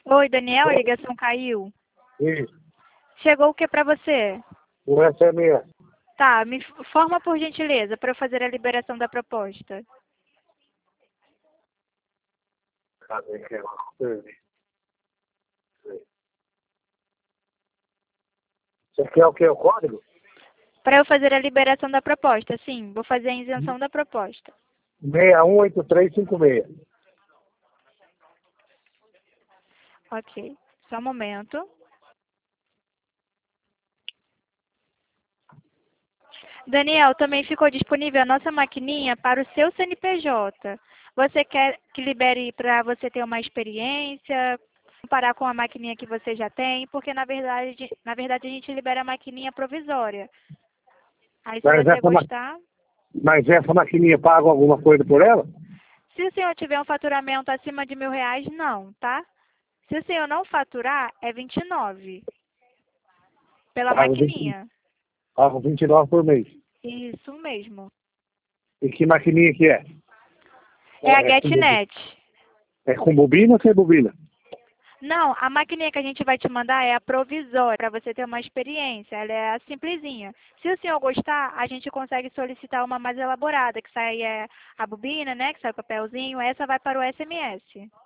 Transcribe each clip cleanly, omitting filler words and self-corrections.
Oi, Daniel, a ligação caiu. Isso. Chegou o que para você? O SMS. Tá, me forma por gentileza para eu fazer a liberação da proposta. Cadê que é? Você quer o que? O código? Para eu fazer a liberação da proposta, sim, vou fazer a isenção da proposta. 618356. Ok, só um momento. Daniel, também ficou disponível a nossa maquininha para o seu CNPJ. Você quer que libere para você ter uma experiência, comparar com a maquininha que você já tem? Porque na verdade a gente libera a maquininha provisória. Aí se Mas você essa, gostar, mas essa maquininha paga alguma coisa por ela? se o senhor tiver um faturamento acima de R$ 1.000, não, tá? Se o senhor não faturar, é 29 pela Pago maquininha. pago 29 por mês. Isso mesmo. E que maquininha que é? É a GetNet. É com bobina ou sem bobina? Não, a maquininha que a gente vai te mandar é a provisória, para você ter uma experiência. Ela é a simplesinha. Se o senhor gostar, a gente consegue solicitar uma mais elaborada, que sai a bobina, né? Que sai o papelzinho. Essa vai para o SMS.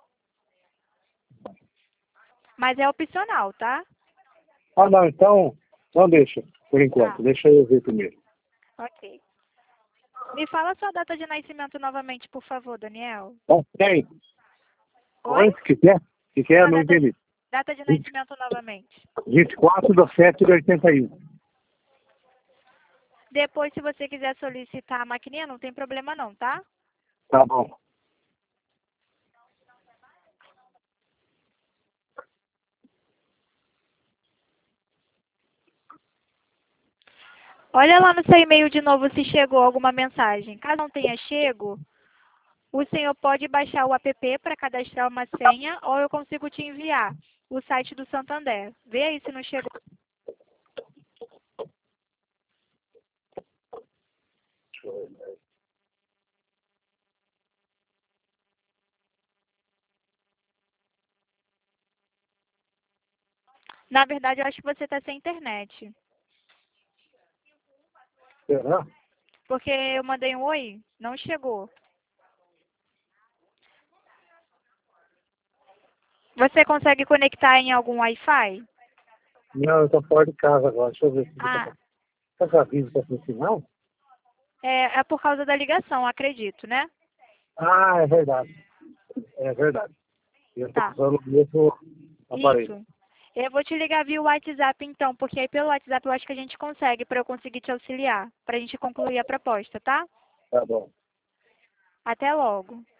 Mas é opcional, tá? Ah, não, então não deixa, por enquanto. Tá, Deixa eu ver primeiro. ok. Me fala sua data de nascimento novamente, por favor, Daniel. Tem. Oi? O que é? O que é? Sua Não entendi. data de nascimento novamente. 24/7/81. Depois, se você quiser solicitar a maquininha, não tem problema não, tá? Tá bom. Olha lá no seu e-mail de novo se chegou alguma mensagem. Caso não tenha chego, o senhor pode baixar o app para cadastrar uma senha ou eu consigo te enviar o site do Santander. Vê aí se não chegou. Na verdade, eu acho que você está sem internet. Será? Porque eu mandei um oi, não chegou. Você consegue conectar em algum Wi-Fi? Não, eu tô fora de casa agora. Deixa eu ver se Ah, tá com a aviso tá no sinal? é por causa da ligação, acredito, né? Ah, é verdade. É verdade. Eu tô Tá, usando o mesmo aparelho. isso. Eu vou te ligar via WhatsApp então, porque aí pelo WhatsApp eu acho que a gente consegue, para eu conseguir te auxiliar, para a gente concluir a proposta, tá? Tá bom. Até logo.